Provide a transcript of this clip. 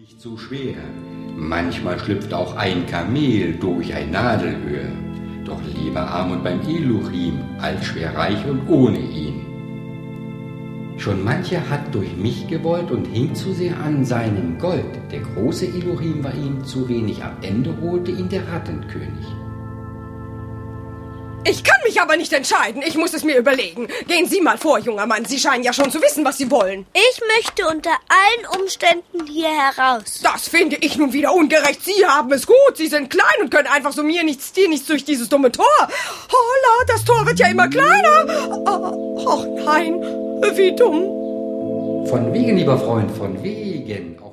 Nicht so schwer. Manchmal schlüpft auch ein Kamel durch ein Nadelöhr. Doch lieber arm und beim Elohim, als schwer reich und ohne ihn. Schon mancher hat durch mich gewollt und hing zu sehr an seinem Gold. Der große Elohim war ihm zu wenig, am Ende holte ihn der Rattenkönig. Ich kann mich aber nicht entscheiden. Ich muss es mir überlegen. Gehen Sie mal vor, junger Mann. Sie scheinen ja schon zu wissen, was Sie wollen. Ich möchte unter allen Umständen hier heraus. Das finde ich nun wieder ungerecht. Sie haben es gut. Sie sind klein und können einfach so dir nichts durch dieses dumme Tor. Holla, das Tor wird ja immer kleiner. Ach nein, wie dumm. Von wegen, lieber Freund, von wegen.